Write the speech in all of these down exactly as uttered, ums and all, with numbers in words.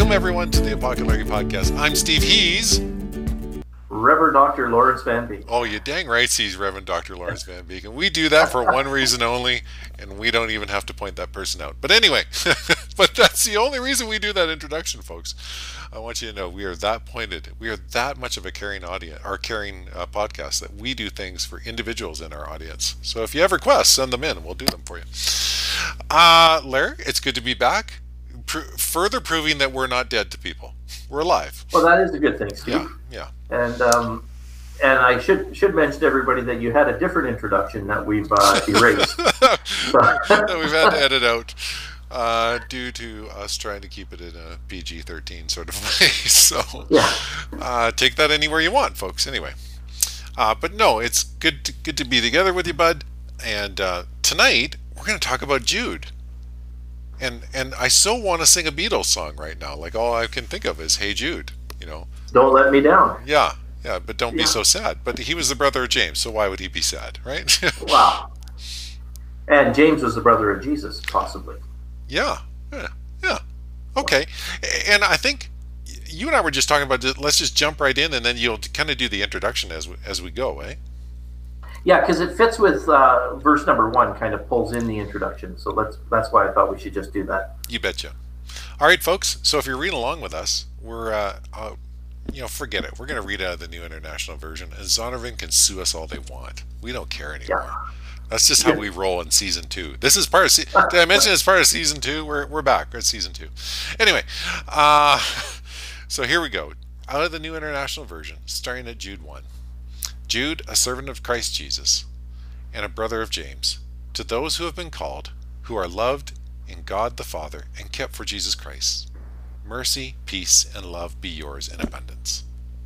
Welcome, everyone, to the Apocalypse Podcast. I'm Steve Hees. Reverend Doctor Lawrence Van Beek. Oh, you dang right, he's Reverend Doctor Lawrence Van Beek. And we do that for one reason only, and we don't even have to point that person out. But anyway, but that's the only reason we do that introduction, folks. I want you to know we are that pointed. We are that much of a caring audience, our caring uh, podcast, that we do things for individuals in our audience. So if you have requests, send them in, and we'll do them for you. Uh, Larry, it's good to be back. Pro- further proving that we're not dead to people. We're alive. Well, that is a good thing, Steve. Yeah, yeah. And um, and I should should mention to everybody that you had a different introduction that we've uh, erased. That we've had to edit out uh, due to us trying to keep it in a P G thirteen sort of way. So yeah. uh, take that anywhere you want, folks. Anyway, uh, but no, it's good to, good to be together with you, bud. And uh, tonight we're going to talk about Jude. And and I so want to sing a Beatles song right now. Like, all I can think of is "Hey Jude," you know. Don't let me down. Yeah, yeah, but don't yeah. be so sad. But he was the brother of James, so why would he be sad, right? Wow. And James was the brother of Jesus, possibly. Yeah, yeah, yeah. Okay, and I think you and I were just talking about. Let's just jump right in, and then you'll kind of do the introduction as we, as we go, eh? Yeah, because it fits with uh, verse number one, kind of pulls in the introduction. So let's that's why I thought we should just do that. You betcha. All right, folks. So if you're reading along with us, we're, uh, uh, you know, forget it. We're going to read out of the New International Version, and Zondervan can sue us all they want. We don't care anymore. Yeah. That's just how yeah. we roll in season two. This is part of. Se- Did I mention it's part of season two? We're we're back. We're at season two. Anyway, uh, so here we go. Out of the New International Version, starting at Jude one. Jude, a servant of Christ Jesus, and a brother of James, to those who have been called, who are loved in God the Father, and kept for Jesus Christ. Mercy, peace, and love be yours in abundance.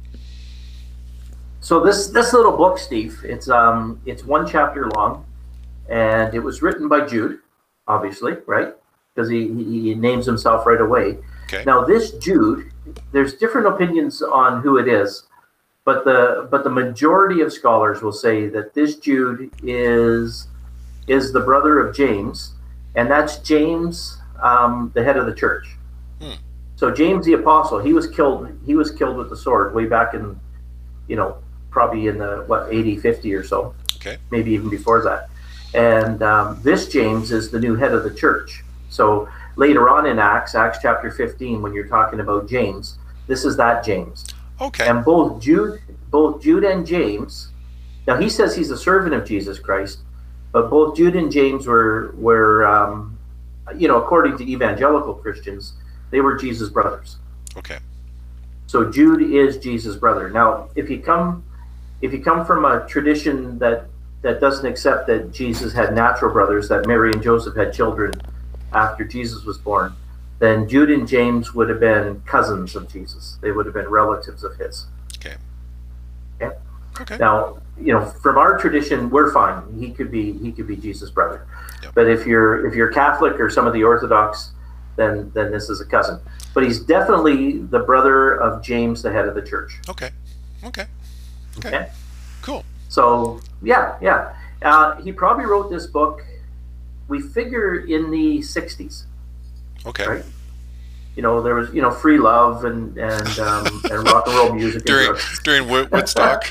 So this this little book, Steve, it's um it's one chapter long, and it was written by Jude, obviously, right? Because he, he names himself right away. Okay. Now this Jude, there's different opinions on who it is. But the but the majority of scholars will say that this Jude is is the brother of James, and that's James, um, the head of the church. Hmm. So James the apostle, he was killed. He was killed with the sword way back in, you know, probably in the what eighty, fifty or so. Okay. Maybe even before that. And um, this James is the new head of the church. So later on in Acts, Acts chapter fifteen, when you're talking about James, this is that James. Okay. And both Jude, both Jude and James, now he says he's a servant of Jesus Christ, but both Jude and James were were, um, you know, according to evangelical Christians, they were Jesus' brothers. Okay. So Jude is Jesus' brother. Now, if you come, if you come from a tradition that that doesn't accept that Jesus had natural brothers, that Mary and Joseph had children after Jesus was born, then Jude and James would have been cousins of Jesus. They would have been relatives of his. Okay. Okay. Okay. Now, you know, from our tradition, we're fine. He could be he could be Jesus' brother. Yep. But if you're if you're Catholic or some of the Orthodox, then then this is a cousin. But he's definitely the brother of James, the head of the church. Okay. Okay. Okay. Okay? Cool. So yeah, yeah. Uh, he probably wrote this book, we figure, in the sixties. Okay. Right? You know, there was, you know, free love and and um, and rock and roll music during and during Woodstock.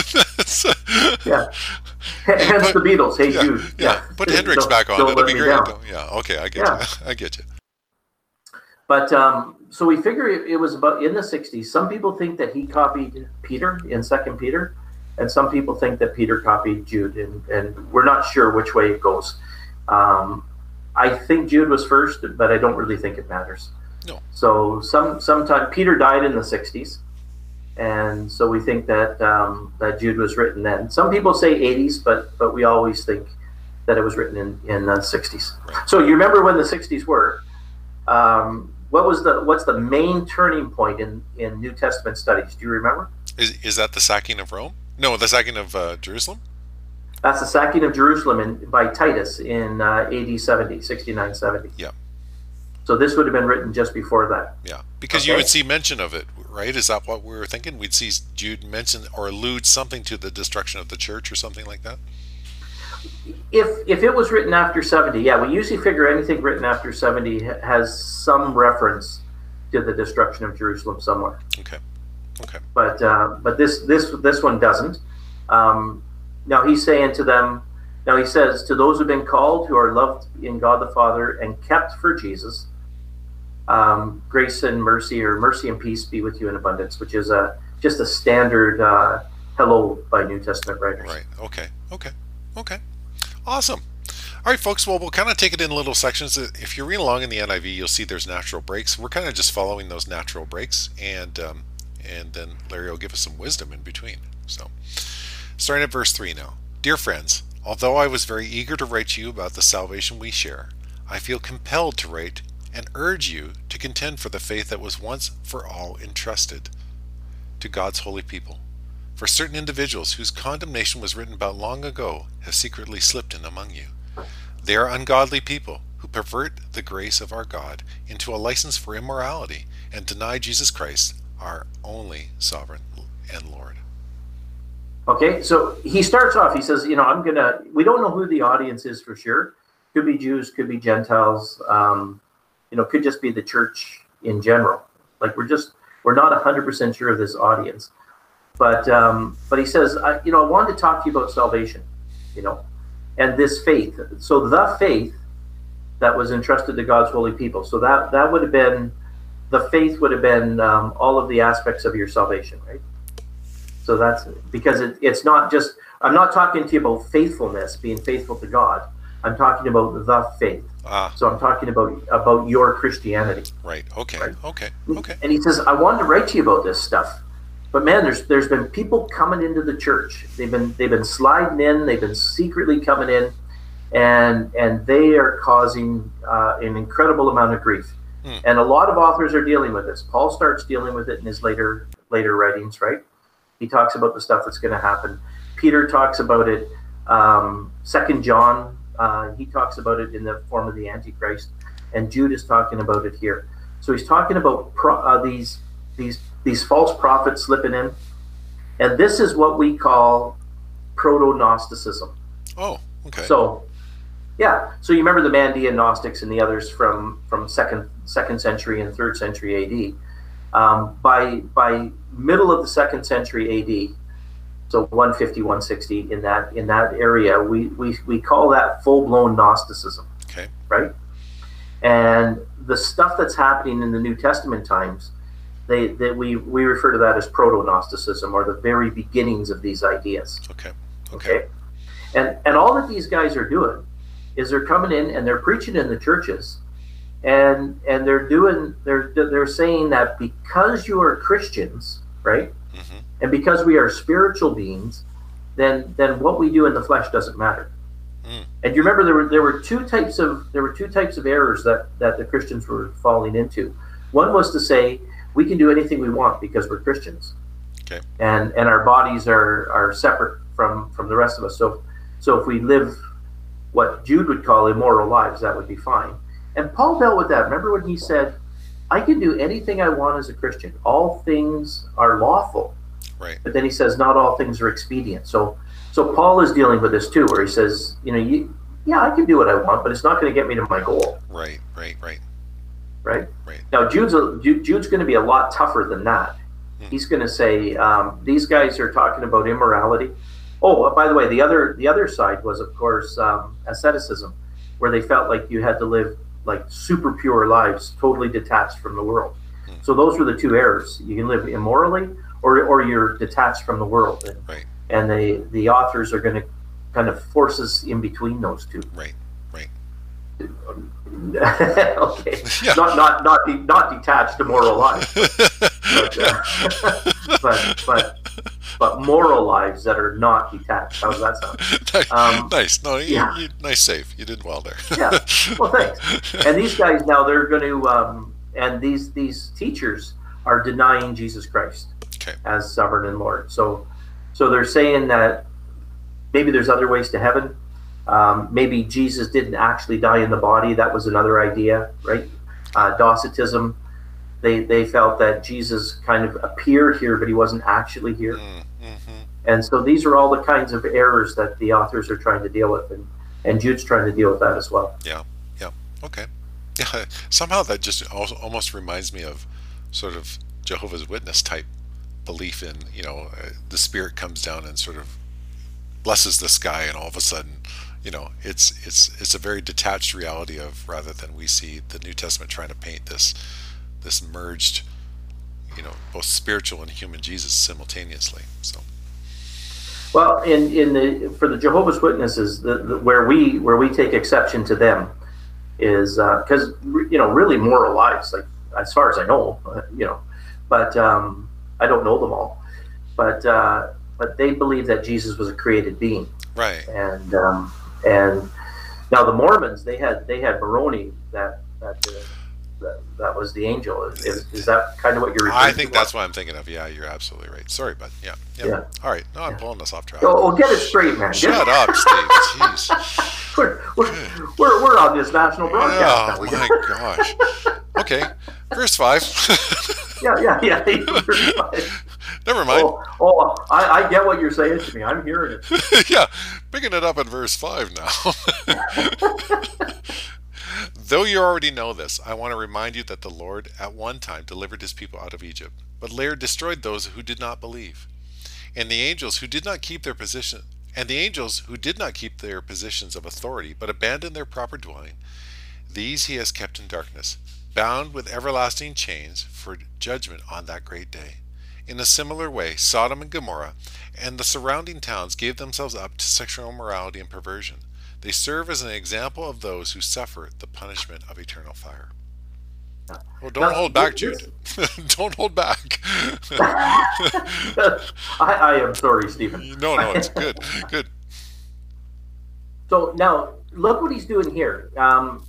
Yeah. Hence the Beatles. Hey yeah, Jude. Yeah. Yeah. Put Hendrix Don't- back on. don't That'd let be me great. down. Yeah. Okay. I get Yeah. you. I get you. But um, so we figure it, it was about in the sixties. Some people think that he copied Peter in Second Peter, and some people think that Peter copied Jude, and, and we're not sure which way it goes. Um, I think Jude was first, but I don't really think it matters. No. So some sometime Peter died in the sixties, and so we think that um, that Jude was written then. Some people say eighties, but but we always think that it was written in in the sixties. Right. So you remember when the sixties were? Um, what was the what's the main turning point in, in New Testament studies? Do you remember? Is is that the sacking of Rome? No, the sacking of uh, Jerusalem. That's the sacking of Jerusalem in, by Titus in uh, A D seventy, sixty-nine seventy. Yeah. So this would have been written just before that. Yeah, because okay. You would see mention of it, right? Is that what we were thinking? We'd see Jude mention or allude something to the destruction of the church or something like that? If if it was written after seventy, yeah, we usually figure anything written after seventy has some reference to the destruction of Jerusalem somewhere. Okay. Okay. But uh, but this this this one doesn't. Um, now he's saying to them. Now he says, to those who've been called, who are loved in God the Father and kept for Jesus, um, grace and mercy, or mercy and peace be with you in abundance, which is a just a standard uh, hello by New Testament writers. Right. Okay. Okay. Okay. Awesome. All right, folks. Well, we'll kind of take it in little sections. If you read along in the N I V, you'll see there's natural breaks. We're kind of just following those natural breaks, and um, and then Larry will give us some wisdom in between. So, starting at verse three now. Dear friends, although I was very eager to write to you about the salvation we share, I feel compelled to write and urge you to contend for the faith that was once for all entrusted to God's holy people. For certain individuals whose condemnation was written about long ago have secretly slipped in among you. They are ungodly people who pervert the grace of our God into a license for immorality and deny Jesus Christ, our only sovereign and Lord. Okay, so he starts off, he says, you know, I'm going to, we don't know who the audience is for sure. Could be Jews, could be Gentiles, um, you know, could just be the church in general. Like we're just, we're not one hundred percent sure of this audience. But um, but he says, I, you know, I wanted to talk to you about salvation, you know, and this faith. So the faith that was entrusted to God's holy people. So that, that would have been, the faith would have been um, all of the aspects of your salvation, right? So that's because it, it's not just, I'm not talking to you about faithfulness, being faithful to God. I'm talking about the faith. Ah. So I'm talking about about your Christianity. Right. Okay. Right? Okay. Okay. And he says, I wanted to write to you about this stuff. But man, there's there's been people coming into the church. They've been they've been sliding in, they've been secretly coming in, and and they are causing uh, an incredible amount of grief. Hmm. And a lot of authors are dealing with this. Paul starts dealing with it in his later later writings, right? He talks about the stuff that's going to happen. Peter talks about it. Um, Second John, uh, he talks about it in the form of the Antichrist, and Jude is talking about it here. So he's talking about pro, uh, these these these false prophets slipping in, and this is what we call proto-Gnosticism. Oh, okay. So, yeah. So you remember the Mandean Gnostics and the others from from second second century and third century A D. Um, by by middle of the second century A D, so one fifty, one sixty in that in that area, we we, we call that full-blown Gnosticism. Okay. Right? And the stuff that's happening in the New Testament times, they that we we refer to that as proto-Gnosticism, or the very beginnings of these ideas. Okay. Okay. Okay? And and all that these guys are doing is they're coming in and they're preaching in the churches. And and they're doing they're they're saying that because you are Christians, right, mm-hmm. and because we are spiritual beings, then then what we do in the flesh doesn't matter. Mm. And you remember there were there were two types of there were two types of errors that that the Christians were falling into. One was to say we can do anything we want because we're Christians, okay, and and our bodies are are separate from from the rest of us. So so if we live what Jude would call immoral lives, that would be fine. And Paul dealt with that. Remember when he said, I can do anything I want as a Christian. All things are lawful. Right. But then he says, not all things are expedient. So so Paul is dealing with this too, where he says, you know, you, yeah, I can do what I want, but it's not going to get me to my goal. Right, right, right. Right? Right. Now, Jude's, a, Jude, Jude's going to be a lot tougher than that. Hmm. He's going to say, um, these guys are talking about immorality. Oh, by the way, the other the other side was, of course, um, asceticism, where they felt like you had to live like super pure lives, totally detached from the world. Hmm. So those were the two errors. You can live immorally, or or you're detached from the world. And, right. and the, the authors are going to kind of force us in between those two. Right, right. Okay. Yeah. Not not not de- not detached immoral lives, but uh, but, but but moral lives that are not detached. How does that sound? Um, nice. No, you, yeah. you, nice save. You did well there. Yeah. Well, thanks. And these guys now they're going to, um, and these these teachers are denying Jesus Christ okay. as sovereign and Lord. So, so they're saying that maybe there's other ways to heaven. Um, maybe Jesus didn't actually die in the body. That was another idea, right? Uh, Docetism. They they felt that Jesus kind of appeared here, but he wasn't actually here. Mm-hmm. And so these are all the kinds of errors that the authors are trying to deal with, and, and Jude's trying to deal with that as well. Yeah, yeah, okay. Yeah, somehow that just al- almost reminds me of sort of Jehovah's Witness type belief in, you know, uh, the spirit comes down and sort of blesses the sky, and all of a sudden, you know, it's it's it's a very detached reality of, rather than we see the New Testament trying to paint this this merged, you know, both spiritual and human Jesus simultaneously. So Well, in in the for the Jehovah's Witnesses, the, the where we where we take exception to them is because uh, you know really moral lives, like as far as I know, uh, you know, but um, I don't know them all, but uh, but they believe that Jesus was a created being, right, and um, and now the Mormons they had they had Moroni that that. Uh, that, that was the angel. Is, is that kind of what you're referring to? I think that's what I'm thinking of. Yeah, you're absolutely right. Sorry, but yeah, yeah. Yeah. All right, no, I'm Yeah. pulling us off track. Oh, oh, get it straight, man. Get Shut it- up, Steve. Jeez. we're, we're, we're, we're on this national broadcast now. Oh We my got- gosh. Okay, verse five. yeah, yeah, yeah. Never mind. Oh, oh I, I get what you're saying to me. I'm hearing it. Yeah, picking it up in verse five now. Though you already know this, I want to remind you that the Lord at one time delivered his people out of Egypt, but later destroyed those who did not believe. And the angels who did not keep their position and the angels who did not keep their positions of authority, but abandoned their proper dwelling, these he has kept in darkness, bound with everlasting chains for judgment on that great day. In a similar way, Sodom and Gomorrah and the surrounding towns gave themselves up to sexual immorality and perversion. They serve as an example of those who suffer the punishment of eternal fire. Well, don't Now, hold back, this- Jude. Don't hold back. I, I am sorry, Stephen. No, no, it's good. Good. So now, look what he's doing here. Um,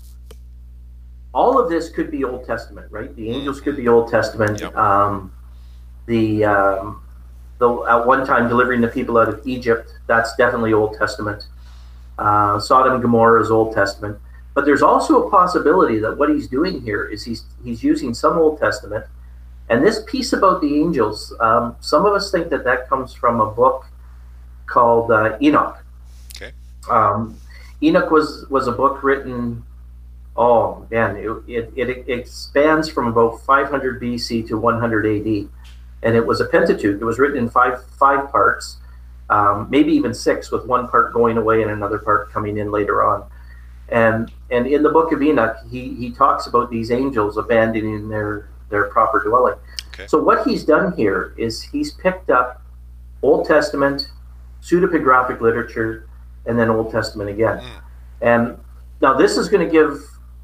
all of this could be Old Testament, right? The angels could be Old Testament. Yep. Um, the um, the at one time delivering the people out of Egypt, that's definitely Old Testament. Uh, Sodom and Gomorrah is Old Testament, but there's also a possibility that what he's doing here is he's he's using some Old Testament, and this piece about the angels. Um, some of us think that that comes from a book called uh, Enoch. Okay. Um, Enoch was was a book written. Oh man, it, it it expands from about five hundred B C to one hundred A D, and it was a Pentateuch. It was written in five five parts. Um, maybe even six, with one part going away and another part coming in later on. And and in the book of Enoch, he he talks about these angels abandoning their their proper dwelling. Okay. So what he's done here is he's picked up Old Testament, pseudepigraphic literature, and then Old Testament again. Mm. And now this is going to give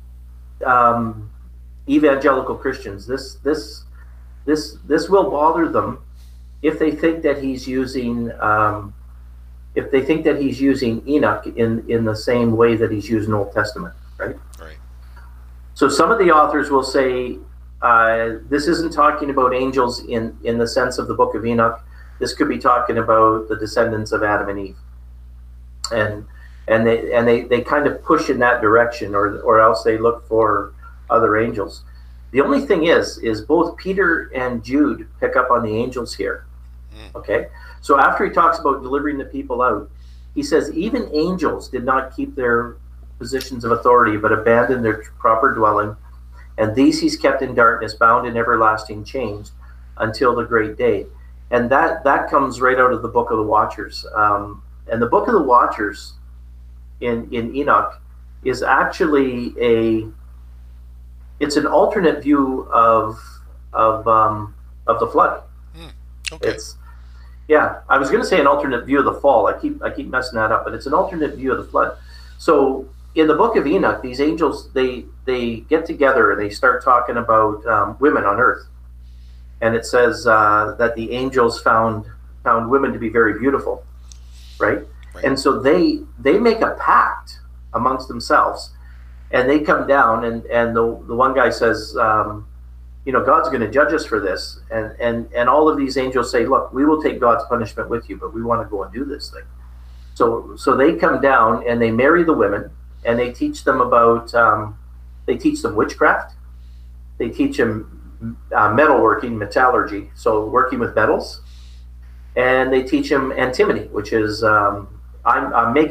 um, evangelical Christians this this this this will bother them if they think that he's using um, if they think that he's using Enoch in, in the same way that he's using Old Testament, right? Right. So some of the authors will say uh, this isn't talking about angels in, in the sense of the book of Enoch. This could be talking about the descendants of Adam and Eve. And and they and they, they kind of push in that direction, or or else they look for other angels. The only thing is, is both Peter and Jude pick up on the angels here. Okay, so after he talks about delivering the people out, he says even angels did not keep their positions of authority, but abandoned their proper dwelling, and these he's kept in darkness, bound in everlasting chains, until the great day. And that that comes right out of the Book of the Watchers. Um, and the Book of the Watchers in in Enoch is actually a it's an alternate view of of um, of the flood. Okay. It's yeah, I was going to say an alternate view of the fall. I keep I keep messing that up, but it's an alternate view of the flood. So in the book of Enoch, these angels they they get together and they start talking about um, women on earth, and it says uh, that the angels found found women to be very beautiful, right? Right. And so they they make a pact amongst themselves, and they come down and and the the one guy says. Um, You know, God's going to judge us for this, and and and all of these angels say, "Look, we will take God's punishment with you, but we want to go and do this thing." So, so they come down and they marry the women, and they teach them about, um, they teach them witchcraft, they teach them uh, metalworking, metallurgy, so working with metals, and they teach them antimony, which is um, I'm, uh, makeup.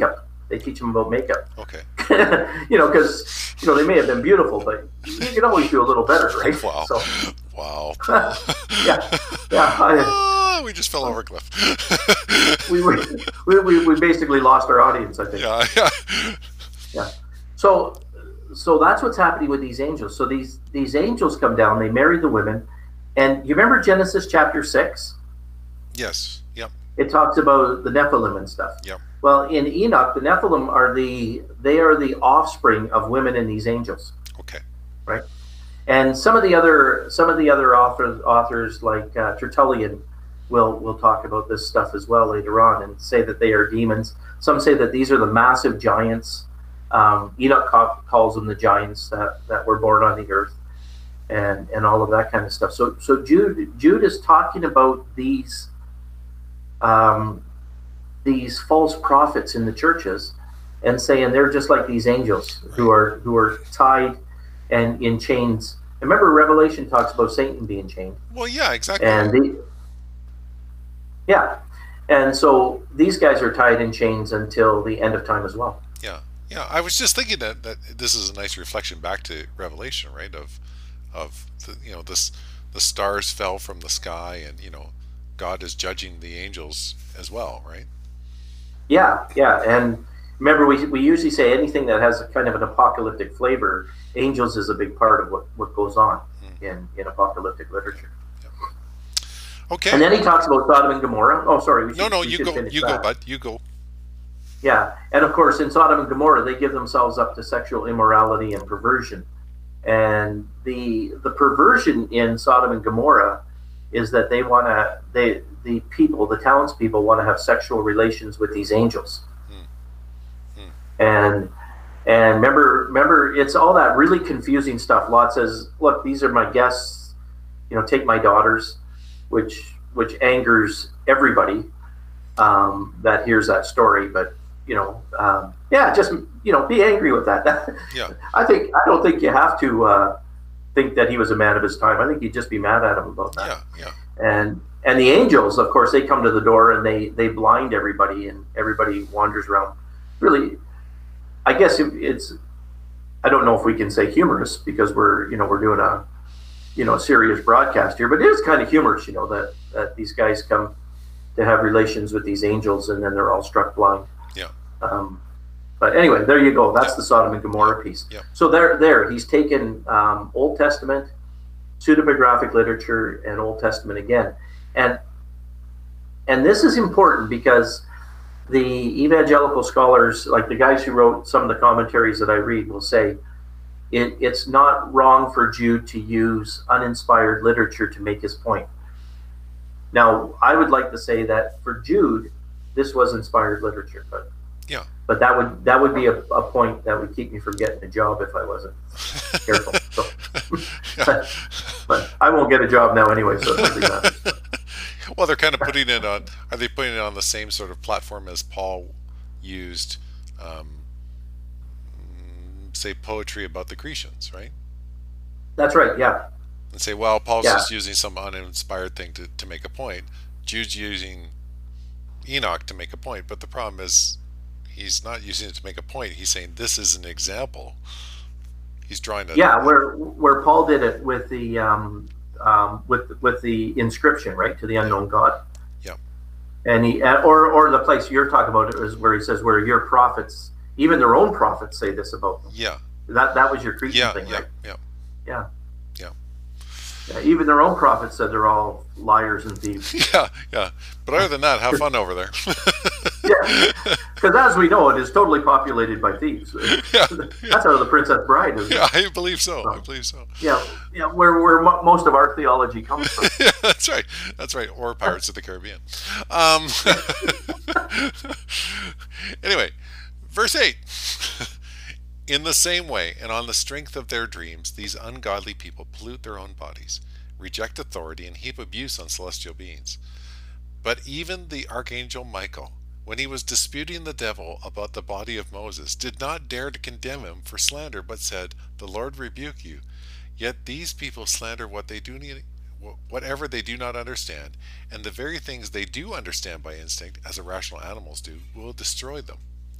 They teach them about makeup. Okay. You know, because you know they may have been beautiful, but you can always do a little better, right? Wow. So, wow. yeah, yeah. I, oh, we just fell over a cliff. we, we we we basically lost our audience, I think. Yeah, yeah. Yeah. So so that's what's happening with these angels. So these these angels come down, they marry the women, and you remember Genesis chapter six? Yes. Yep. It talks about the Nephilim and stuff. Yep. Well, in Enoch, the Nephilim are the they are the offspring of women and these angels. Okay. Right. And some of the other some of the other authors authors like uh, Tertullian will will talk about this stuff as well later on and say that they are demons. Some say that these are the massive giants. Um, Enoch ca- calls them the giants that, that were born on the earth, and and all of that kind of stuff. So so Jude Jude is talking about these um, these false prophets in the churches, and saying they're just like these angels who are who are tied and in chains. Remember, Revelation talks about Satan being chained. Well, yeah, exactly. And the, yeah, and so these guys are tied in chains until the end of time as well. Yeah, yeah. I was just thinking that, that this is a nice reflection back to Revelation, right? Of, of the, you know, this the stars fell from the sky, and you know, God is judging the angels as well, right? Yeah, yeah, and remember, we we usually say anything that has a kind of an apocalyptic flavor. Angels is a big part of what, what goes on mm. in, in apocalyptic literature. Yeah. Okay. And then he talks about Sodom and Gomorrah. Oh, sorry. We no, should, no, we you should go, you that. go, bud, you go. Yeah, and of course, in Sodom and Gomorrah, they give themselves up to sexual immorality and perversion. And the the perversion in Sodom and Gomorrah is that they want to, they the people, the townspeople, want to have sexual relations with these angels. Hmm. Hmm. And and remember, remember, it's all that really confusing stuff. Lot says, "Look, these are my guests. You know, take my daughters," which which angers everybody um, that hears that story. But you know, um, yeah, just you know, be angry with that. Yeah. I think I don't think you have to uh, think that he was a man of his time. I think you'd just be mad at him about that. Yeah, yeah. And and the angels, of course, they come to the door and they they blind everybody, and everybody wanders around. Really, I guess it's. I don't know if we can say humorous because we're you know we're doing a you know a serious broadcast here, but it is kind of humorous, you know, that that these guys come to have relations with these angels and then they're all struck blind. Yeah. Um, but anyway, there you go. That's yeah. the Sodom and Gomorrah piece. Yeah. So there, there, he's taken um, Old Testament, pseudepigraphic literature, and Old Testament again, and and this is important because the evangelical scholars, like the guys who wrote some of the commentaries that I read, will say it, it's not wrong for Jude to use uninspired literature to make his point. Now, I would like to say that for Jude, this was inspired literature, but yeah, but that would that would be a, a point that would keep me from getting a job if I wasn't careful. So, but, but I won't get a job now anyway, so it doesn't matter. Well, they're kind of putting it on. Are they putting it on the same sort of platform as Paul used, um, say, poetry about the Grecians, right? That's right. Yeah. And say, well, Paul's yeah. just using some uninspired thing to, to make a point. Jude's using Enoch to make a point, but the problem is he's not using it to make a point. He's saying this is an example. He's drawing a yeah, where where Paul did it with the um, um, with with the inscription, right, to the unknown God. Yeah. And he or or the place you're talking about is where he says where your prophets, even their own prophets, say this about them. Yeah. That that was your Cretan yeah, thing, yeah, right? Yeah. Yeah. Yeah. Yeah, even their own prophets said they're all liars and thieves. Yeah, yeah. But other than that, have fun over there. Yeah, because as we know, it is totally populated by thieves. Yeah, That's how the Princess Bride is. Yeah, I believe so. so. I believe so. Yeah, yeah. Where where mo- most of our theology comes from. Yeah, that's right. That's right. Or Pirates of the Caribbean. Um, anyway, verse eight. In the same way, and on the strength of their dreams, these ungodly people pollute their own bodies, reject authority, and heap abuse on celestial beings. But even the archangel Michael, when he was disputing the devil about the body of Moses, did not dare to condemn him for slander, but said, "The Lord rebuke you." Yet these people slander what they do need, whatever they do not understand, and the very things they do understand by instinct, as irrational animals do, will destroy them.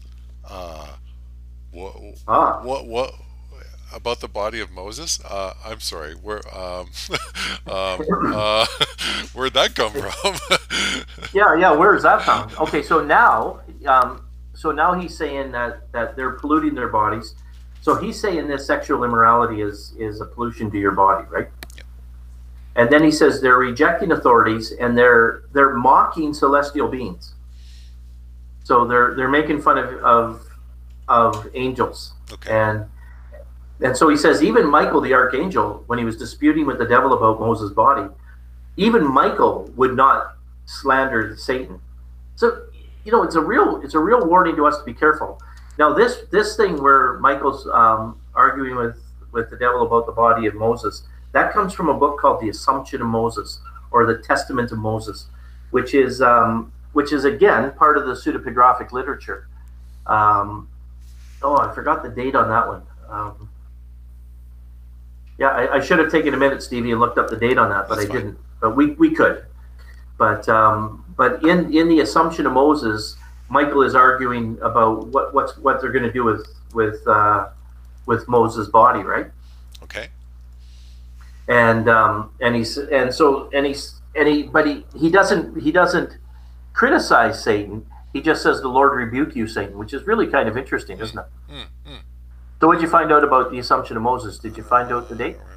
Uh, what, Ah, what, what about the body of Moses? Uh, I'm sorry. Where, um, um, uh, where'd that come from? yeah, yeah. Where is that found? Okay, so now, um, so now he's saying that that they're polluting their bodies. So he's saying this sexual immorality is is a pollution to your body, right? And then he says they're rejecting authorities and they're they're mocking celestial beings. So they're they're making fun of of, of angels. Okay. And and so he says even Michael the archangel, when he was disputing with the devil about Moses' body, even Michael would not slander Satan. So you know it's a real it's a real warning to us to be careful. Now this this thing where Michael's um, arguing with with the devil about the body of Moses, that comes from a book called The Assumption of Moses, or the Testament of Moses, which is um, which is again part of the pseudepigraphic literature. Um, oh, I forgot the date on that one. Um, yeah, I, I should have taken a minute, Stevie, and looked up the date on that, but That's I fine. didn't. But we, we could. But um, but in, in the Assumption of Moses, Michael is arguing about what what's what they're going to do with with uh, with Moses' body, right? Okay. And um, and he's and so and he's and he but he, he doesn't he doesn't criticize Satan. He just says the Lord rebuke you, Satan, which is really kind of interesting, isn't it? Mm, mm. So what did you find out about the Assumption of Moses? Did you find out the date?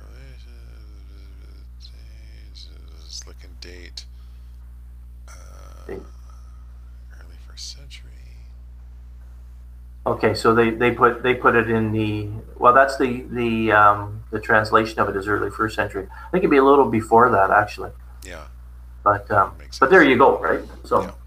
Just looking date. Uh, Date. early first century. Okay, so they, they put they put it in the well. That's the the um, the translation of it is early first century. I think it'd be a little before that actually. Yeah. But um, Makes but sense. there you go, right? So. Yeah.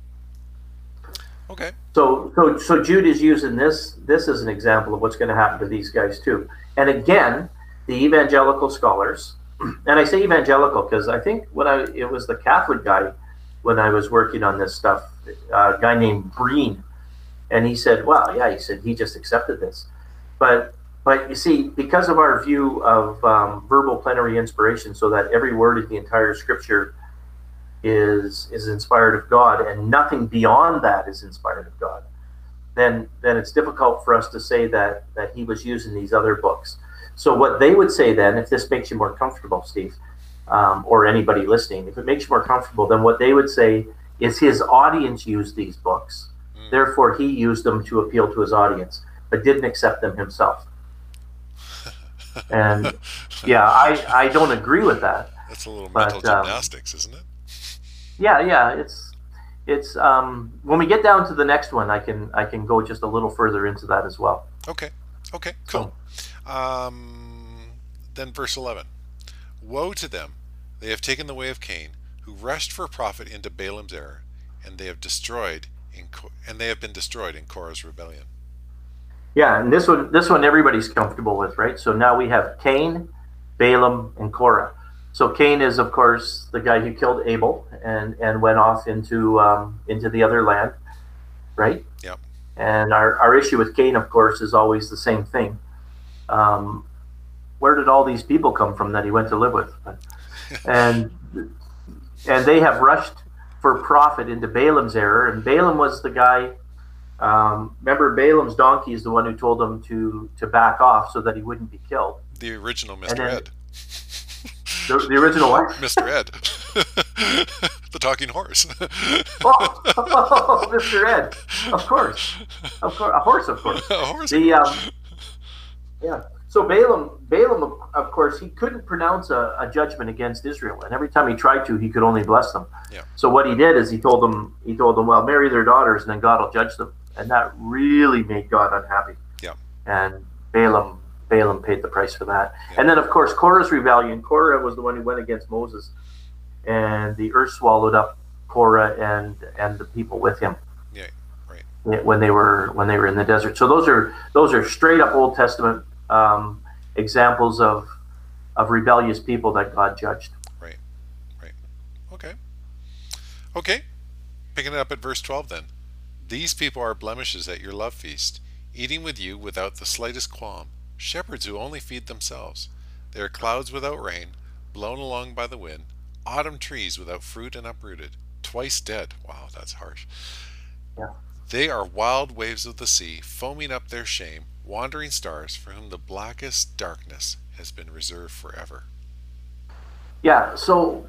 Okay. So, so, so Jude is using this this as an example of what's going to happen to these guys too. And again, the evangelical scholars, and I say evangelical because I think when I it was the Catholic guy when I was working on this stuff, uh, a guy named Breen, and he said, "Well, yeah," he said he just accepted this, but but you see, because of our view of um, verbal plenary inspiration, so that every word of the entire Scripture is is inspired of God, and nothing beyond that is inspired of God, then then it's difficult for us to say that that he was using these other books. So what they would say then, if this makes you more comfortable, Steve, um, or anybody listening, if it makes you more comfortable, then what they would say is his audience used these books, Mm. therefore he used them to appeal to his audience, but didn't accept them himself. And yeah, I I don't agree with that. That's a little mental But um, gymnastics, isn't it? yeah, yeah, it's it's um, when we get down to the next one, I can I can go just a little further into that as well. Okay. Okay. So, Cool. Um, then verse eleven. Woe to them! They have taken the way of Cain, who rushed for profit into Balaam's error, and they have destroyed in Co- and they have been destroyed in Korah's rebellion. yeah, and this one this one everybody's comfortable with, right? So now we have Cain, Balaam, and Korah. So Cain is, of course, the guy who killed Abel and and went off into um, into the other land, right? Yep. And our, our issue with Cain, of course, is always the same thing. Um, where did all these people come from that he went to live with? And and they have rushed for profit into Balaam's error. And Balaam was the guy. Um, remember, Balaam's donkey is the one who told him to to back off so that he wouldn't be killed. The original And Mister then Ed. the, the original what? Mister Ed. The talking horse. Oh, oh, Mister Ed. Of course, of course, a horse, of course. A horse. The um, yeah. So Balaam, Balaam, of, of course, he couldn't pronounce a, a judgment against Israel, and every time he tried to, he could only bless them. Yeah. So what he did is he told them, he told them, well, marry their daughters, and then God will judge them, and that really made God unhappy. Yeah. And Balaam, Balaam paid the price for that. Yeah. And then, of course, Korah's rebellion. Korah was the one who went against Moses, and the earth swallowed up Korah and and the people with him. Yeah. Right. When they were when they were in the desert. So those are those are straight up Old Testament um, examples of of rebellious people that God judged. Right. Right. Okay. Okay. Picking it up at verse twelve then. These people are blemishes at your love feast, eating with you without the slightest qualm, shepherds who only feed themselves. They are clouds without rain, blown along by the wind, autumn trees without fruit and uprooted, twice dead. Wow, that's harsh. Yeah. They are wild waves of the sea, foaming up their shame, wandering stars for whom the blackest darkness has been reserved forever. Yeah. So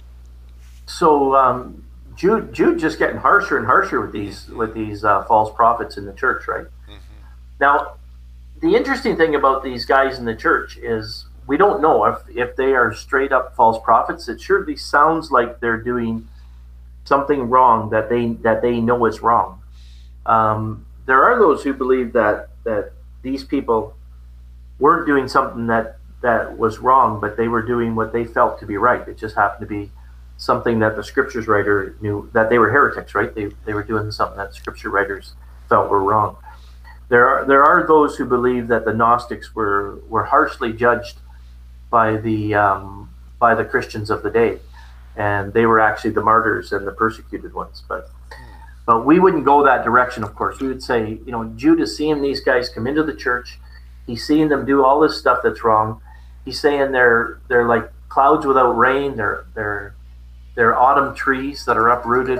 so um, Jude Jude just getting harsher and harsher with these with these uh, false prophets in the church, right? Mm-hmm. Now, the interesting thing about these guys in the church is we don't know if if they are straight up false prophets. It surely sounds like they're doing something wrong that they that they know is wrong. Um, there are those who believe that that these people weren't doing something that that was wrong, but they were doing what they felt to be right. It just happened to be something that the scriptures writer knew, that they were heretics, right? They they were doing something that scripture writers felt were wrong. There are there are those who believe that the Gnostics were were harshly judged by the um, by the Christians of the day, and they were actually the martyrs and the persecuted ones. But but we wouldn't go that direction. Of course, we would say, you know, Jude is seeing these guys come into the church. He's seeing them do all this stuff that's wrong. He's saying they're they're like clouds without rain. They're they're they're autumn trees that are uprooted.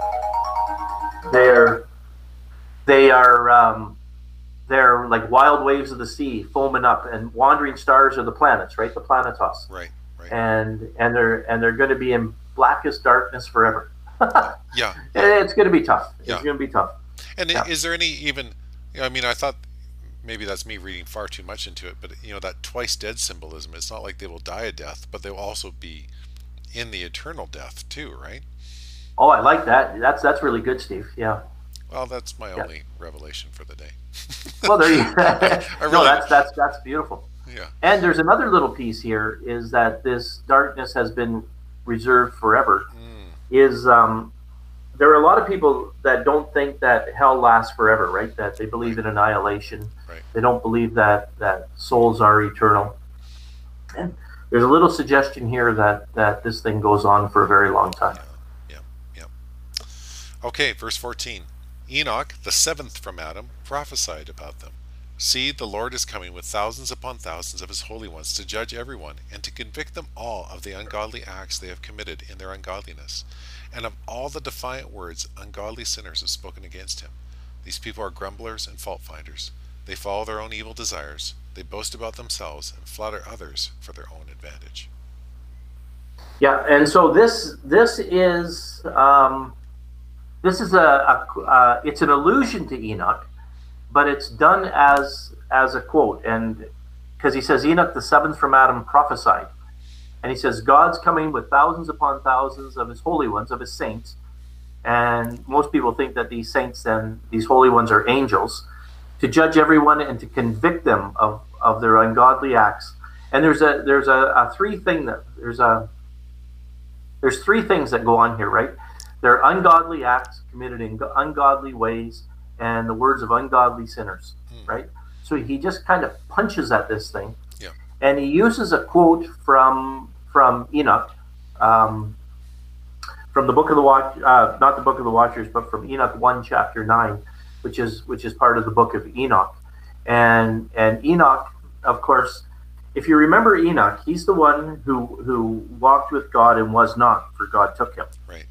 They're they are um, they're like wild waves of the sea foaming up, and wandering stars are the planets, right? The planetos. Right, right. And and they're and they're going to be in blackest darkness forever. Yeah. It's going to be tough. It's Yeah. going to be tough. And Yeah. is there any even? You know, I mean, I thought maybe that's me reading far too much into it, but you know, that twice dead symbolism. It's not like they will die a death, but they will also be in the eternal death too, right? Oh, I like that. That's that's really good, Steve. Yeah. Well, that's my Yeah. only revelation for the day. Well, there you go. I No, really, that's that's that's beautiful. yeah, And there's another little piece here, is that this darkness has been reserved forever. mm, Is um, there are a lot of people that don't think that hell lasts forever, right? That they believe in annihilation. right, They don't believe that that souls are eternal. And there's a little suggestion here that that this thing goes on for a very long time. yeah, yeah, yeah. Okay, verse fourteen. Enoch, the seventh from Adam, prophesied about them. See, the Lord is coming with thousands upon thousands of his holy ones to judge everyone and to convict them all of the ungodly acts they have committed in their ungodliness, and of all the defiant words ungodly sinners have spoken against him. These people are grumblers and fault finders. They follow their own evil desires. They boast about themselves and flatter others for their own advantage. Yeah, and so this this is um, this is a, a uh, it's an allusion to Enoch, but it's done as as a quote, and because he says Enoch the seventh from Adam prophesied, and he says God's coming with thousands upon thousands of his holy ones, of his saints, and most people think that these saints and these holy ones are angels, to judge everyone and to convict them of, of their ungodly acts. And there's a there's a, a three thing that there's a there's three things that go on here, right? There are ungodly acts committed in ungodly ways, and the words of ungodly sinners, Hmm. right? So he just kind of punches at this thing, Yeah. and he uses a quote from from Enoch, um, from the book of the watch, uh, not the book of the Watchers, but from Enoch one chapter nine, which is which is part of the book of Enoch, and and Enoch, of course, if you remember Enoch, he's the one who who walked with God and was not, for God took him. Right.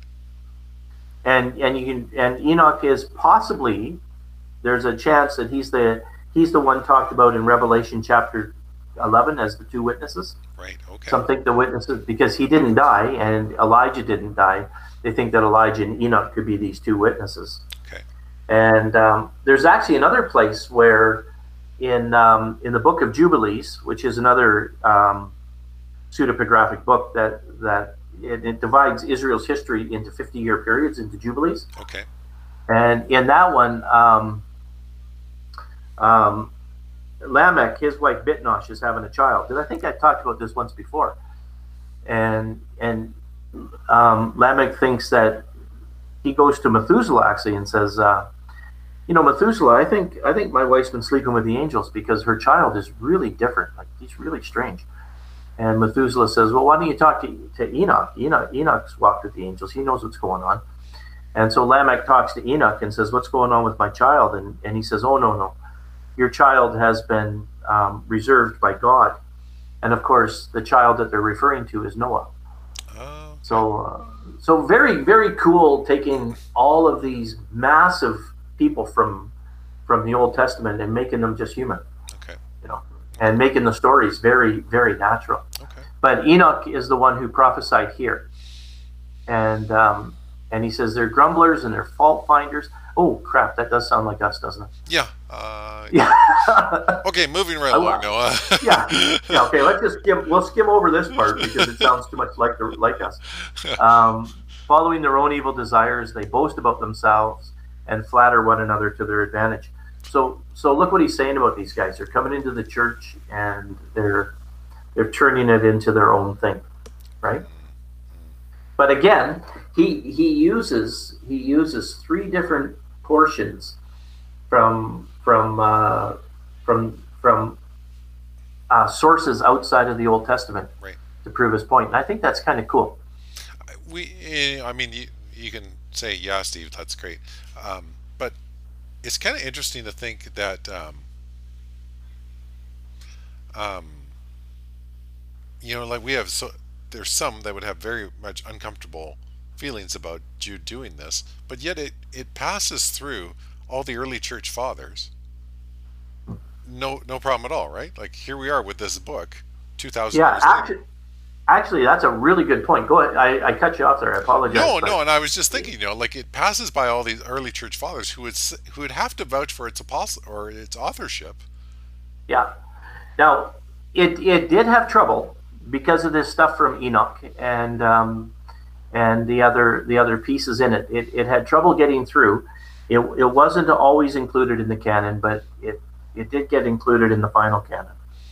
And and you can and Enoch is possibly, there's a chance that he's the he's the one talked about in Revelation chapter eleven as the two witnesses. Right. Okay. Some think the witnesses, because he didn't die and Elijah didn't die, they think that Elijah and Enoch could be these two witnesses. Okay. And um, there's actually another place where in um, in the book of Jubilees, which is another um, pseudepigraphic book that that it, it divides Israel's history into fifty-year periods, into Jubilees. Okay. And in that one, um, um, Lamech, his wife Bitnosh, is having a child. And I think I talked about this once before. And and um, Lamech thinks that he goes to Methuselah actually and says, uh, you know, Methuselah, I think I think my wife's been sleeping with the angels because her child is really different. Like, he's really strange. And Methuselah says, well, why don't you talk to, to Enoch? Enoch? Enoch's walked with the angels. He knows what's going on. And so Lamech talks to Enoch and says, what's going on with my child? And, and he says, oh, no, no. Your child has been um, reserved by God. And, of course, the child that they're referring to is Noah. Oh. So, uh, so very, very cool, taking all of these massive people from from the Old Testament and making them just human. Okay. You know, and making the stories very, very natural. Okay. But Enoch is the one who prophesied here, and um, and he says they're grumblers and they're fault finders. Oh crap, that does sound like us, doesn't it? Yeah. Uh, Yeah. okay, moving right along, Noah. yeah. Yeah. Okay, let's just skim. We'll skim over this part because it sounds too much like the, like us. Um, following their own evil desires, they boast about themselves and flatter one another to their advantage. So, so look what he's saying about these guys. They're coming into the church and they're they're turning it into their own thing, right? But again, he he uses he uses three different portions from from uh, from from uh, sources outside of the Old Testament, right, to prove his point. And I think that's kind of cool. We, I mean, you, you can say, yeah, Steve, that's great, um, but it's kind of interesting to think that um, um, you know, like we have so there's some that would have very much uncomfortable feelings about Jude doing this, but yet it it passes through all the early church fathers. No, no problem at all, right? Like here we are with this book, two thousand yeah, years actually, later. Actually, that's a really good point. Go ahead. I, I cut you off there. I apologize. No, but... no, and I was just thinking, you know, like it passes by all these early church fathers who would who would have to vouch for its apostle or its authorship. Yeah. Now, it it did have trouble because of this stuff from Enoch and um, and the other the other pieces in it. It it had trouble getting through. It it wasn't always included in the canon, but it it did get included in the final canon.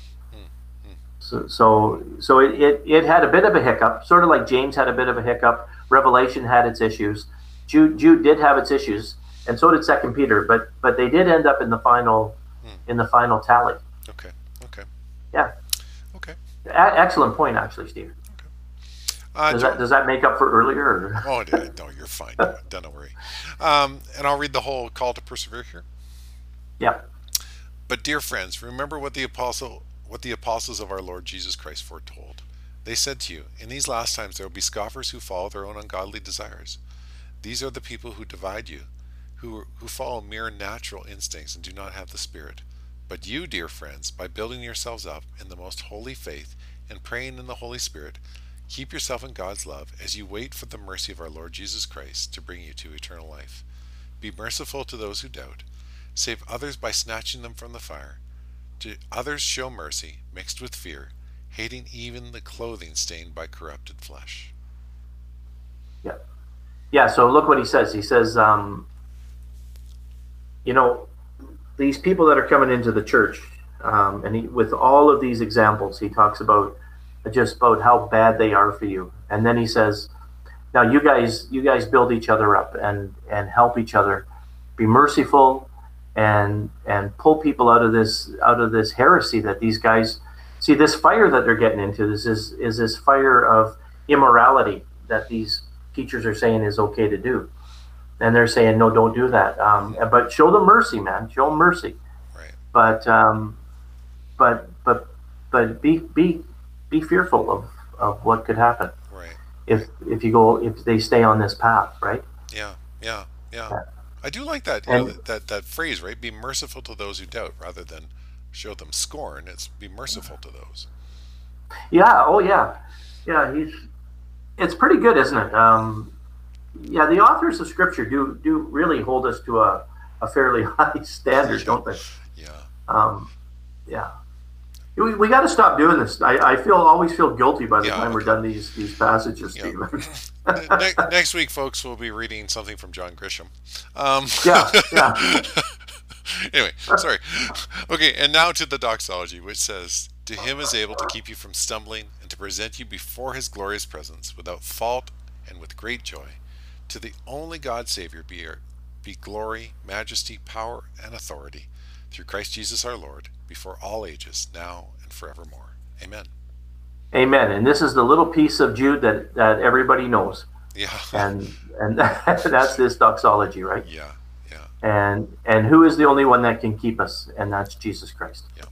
So, so, so it, it, it had a bit of a hiccup, sort of like James had a bit of a hiccup. Revelation had its issues. Jude, Jude did have its issues, and so did Second Peter. But, but they did end up in the final, hmm. in the final tally. Okay. Okay. Yeah. Okay. A- excellent point, actually, Steve. Okay. Uh, does that does that make up for earlier? Or? Oh no, you're fine. Don't worry. Um, and I'll read the whole call to persevere here. Yeah. But dear friends, remember what the apostle. What the apostles of our Lord Jesus Christ foretold. They said to you, in these last times there will be scoffers who follow their own ungodly desires. These are the people who divide you, who, who follow mere natural instincts and do not have the Spirit. But you, dear friends, by building yourselves up in the most holy faith and praying in the Holy Spirit, keep yourself in God's love as you wait for the mercy of our Lord Jesus Christ to bring you to eternal life. Be merciful to those who doubt. Save others by snatching them from the fire. To others show mercy, mixed with fear, hating even the clothing stained by corrupted flesh. Yeah. Yeah, so look what he says. He says, um, you know, these people that are coming into the church, um, and he, with all of these examples, he talks about just about how bad they are for you. And then he says, now you guys, you guys build each other up and, and help each other. Be merciful. And and pull people out of this out of this heresy that these guys see. This fire that they're getting into this is is this fire of immorality that these teachers are saying is okay to do, and they're saying no, don't do that. Um, but show them mercy, man. Show them mercy. Right. But um, but but but be be be fearful of, of what could happen. Right. If if you go if they stay on this path, right? Yeah. Yeah. Yeah. yeah. I do like that, you and, know, that, that that phrase, right? Be merciful to those who doubt, rather than show them scorn. It's be merciful to those. Yeah. Oh, yeah. Yeah. He's. It's pretty good, isn't it? Um, yeah. The authors of Scripture do do really hold us to a, a fairly high standard, yeah. don't they? Yeah. Um, yeah. We, we got to stop doing this. I, I feel always feel guilty by the yeah, time okay. we're done these these passages, yeah. Stephen. ne- next week, folks, we'll be reading something from John Grisham. Um, yeah, yeah. Anyway, sorry. Okay, and now to the doxology, which says, "To him is able to keep you from stumbling and to present you before his glorious presence without fault and with great joy. To the only God Savior be, be glory, majesty, power, and authority through Christ Jesus our Lord, before all ages, now and forevermore. Amen." Amen. And this is the little piece of Jude that, that everybody knows. Yeah. And and that's this doxology, right? Yeah. Yeah. And and who is the only one that can keep us? And that's Jesus Christ. Yeah.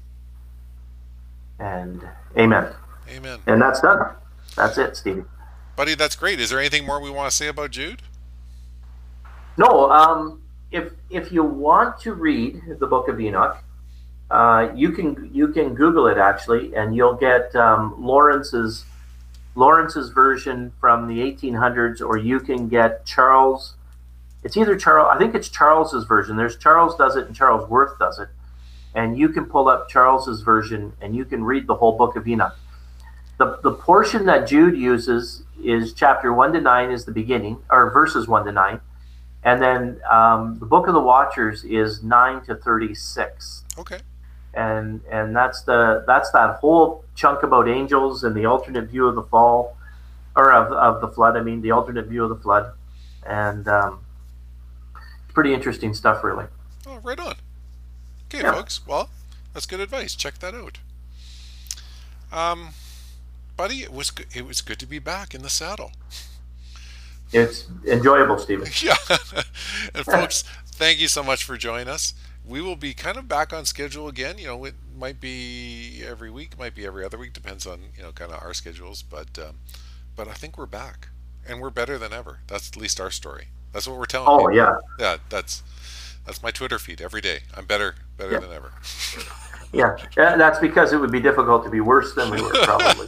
And amen. Amen. And that's done. That's it, Stevie. Buddy, that's great. Is there anything more we want to say about Jude? No, um, if if you want to read the Book of Enoch, uh, you can you can Google it actually, and you'll get um, Lawrence's Lawrence's version from the eighteen hundreds, or you can get Charles. It's either Charles. I think it's Charles's version. There's Charles does it and Charles Worth does it, and you can pull up Charles's version and you can read the whole Book of Enoch. The the portion that Jude uses is chapter one to nine is the beginning, or verses one to nine. And then um, the Book of the Watchers is nine to thirty-six. Okay. And and that's the that's that whole chunk about angels and the alternate view of the fall, or of of the flood. I mean, the alternate view of the flood, and um, pretty interesting stuff, really. Oh, right on. Okay, Yeah. folks. Well, that's good advice. Check that out. Um, buddy, it was good. It was good to be back in the saddle. It's enjoyable, Stephen. Yeah. And folks, thank you so much for joining us. We will be kind of back on schedule again. You know, it might be every week, might be every other week, depends on, you know, kind of our schedules. But um, but I think we're back, and we're better than ever. That's at least our story. That's what we're telling Oh people. yeah, Yeah, that's that's my Twitter feed every day. I'm better, better Yeah. than ever. yeah. Yeah, that's because it would be difficult to be worse than we were, probably.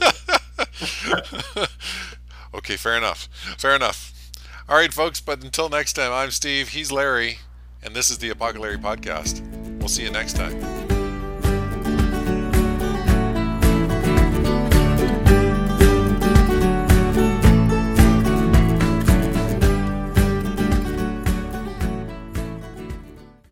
Okay, fair enough. Fair enough. All right, folks, but until next time, I'm Steve, he's Larry, and this is the Apocalypse Podcast. We'll see you next time.